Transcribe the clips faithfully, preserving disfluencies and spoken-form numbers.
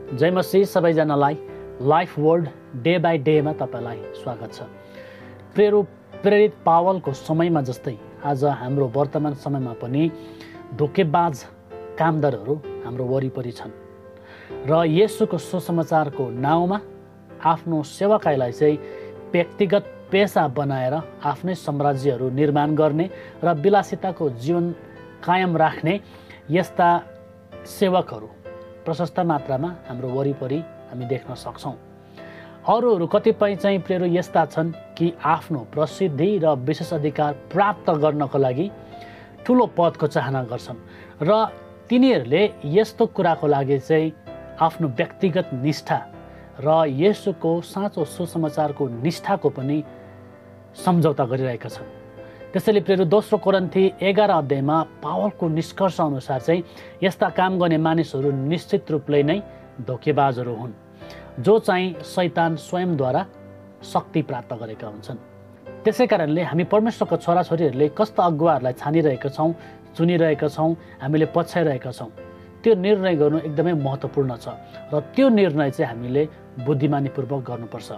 जय मसीह सबैजनालाई life world day by डेमा तपाईलाई स्वागत छ। प्रेरो प्रेरित पावलको समयमा जस्तै आज हाम्रो वर्तमान समयमा पनि धोकेबाज कामदारहरू हाम्रो वरिपरि छन् र येशूको सुसमाचारको नाउँमा आफ्नो सेवकाईलाई चाहिँ व्यक्तिगत पेशा बनाएर आफ्नै साम्राज्यहरू निर्माण गर्ने र विलासिताको जीवन कायम राख्ने यस्ता सेवकहरू प्रशस्त मात्रामा हाम्रो वरिपरि हामी देख्न सक्छौं। अरूहरू कतिपय चाहिँ प्रेरो यस्ता छन् कि आफ्नो प्रसिद्धि र विशेष अधिकार प्राप्त गर्नको लागि ठुलो पदको चाहना गर्छन् र तिनीहरूले यस्तो कुराको लागि चाहिँ आफ्नो व्यक्तिगत निष्ठा र येशूको साँचो सुसमाचारको निष्ठाको पनि सम्झौता गरिरहेका छन्। त्यसैले प्रेरो दोस्रो कोरिन्थी एघार अध्यायमा पावलको निष्कर्ष अनुसार चाहिँ यस्ता काम गर्ने मानिसहरू निश्चित रूपले नै धोकेबाजहरू हुन्, जो चाहिँ शैतान स्वयंद्वारा शक्ति प्राप्त गरेका हुन्छन्। त्यसै कारणले हामी परमेश्वरको छोराछोरीहरूले कस्ता अगुवाहरूलाई छानिरहेका छौँ, चुनिरहेका छौँ, हामीले पछ्याइरहेका छौँ, त्यो निर्णय गर्नु एकदमै महत्त्वपूर्ण छ र त्यो निर्णय चाहिँ हामीले बुद्धिमानीपूर्वक गर्नुपर्छ।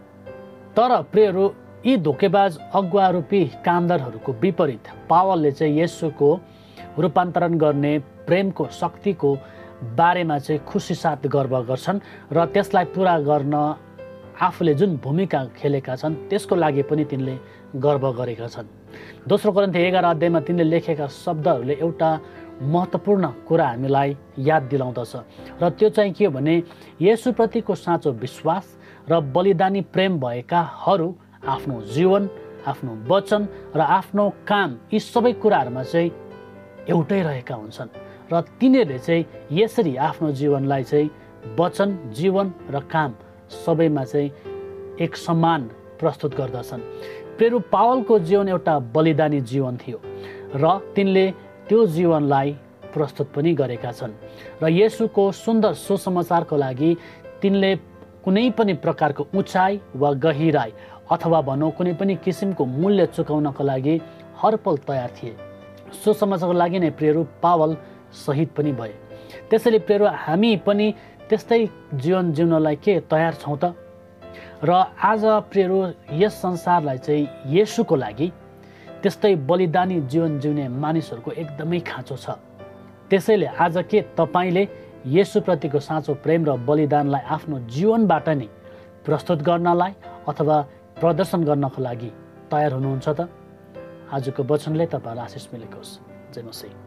तर प्रियहरू, यी धोकेबाज अगुवा रूपी कामदारहरूको विपरीत पावलले चाहिँ येशूको रूपान्तरण गर्ने प्रेमको शक्तिको बारेमा चाहिँ खुसी साथ गर्व गर्छन् र त्यसलाई पुरा गर्न आफूले जुन भूमिका खेलेका छन् त्यसको लागि पनि तिनले गर्व गरेका छन्। दोस्रो कोरिन्थी एघार अध्यायमा तिनले लेखेका शब्दहरूले एउटा महत्त्वपूर्ण कुरा हामीलाई याद दिलाउँदछ र त्यो चाहिँ के हो भने येशूप्रतिको साँचो विश्वास र बलिदानी प्रेम भएकाहरू आफ्नो जीवन, आफ्नो वचन र आफ्नो काम यी सबै कुराहरूमा चाहिँ एउटै रहेका हुन्छन् र तिनीहरूले चाहिँ यसरी आफ्नो जीवनलाई चाहिँ वचन, जीवन र काम सबैमा चाहिँ एक समान प्रस्तुत गर्दछन्। प्रेरो पावलको जीवन एउटा बलिदानी जीवन थियो र तिनले त्यो जीवनलाई प्रस्तुत पनि गरेका छन् र येशूको सुन्दर सुसमाचारको लागि तिनले कुनै पनि प्रकारको उचाइ वा गहिराई अथवा भनौँ कुनै पनि किसिमको मूल्य चुकाउनको लागि हरपल तयार थिए। सुसमाचारको लागि नै प्रेरो पावल शहीद पनि भए। त्यसैले प्रेरो हामी पनि त्यस्तै जीवन जिउनलाई के तयार छौँ त? र आज प्रेरो यस संसारलाई चाहिँ येशूको लागि त्यस्तै बलिदानी जीवन जिउने मानिसहरूको एकदमै खाँचो छ। त्यसैले आज के तपाईँले येशूप्रतिको साँचो प्रेम र बलिदानलाई आफ्नो जीवनबाट नै प्रस्तुत गर्नलाई अथवा प्रदर्शन गर्नको लागि तयार हुनुहुन्छ त? आजको वचनले तपाईँलाई आशिष मिलेको होस्। जय मसीह।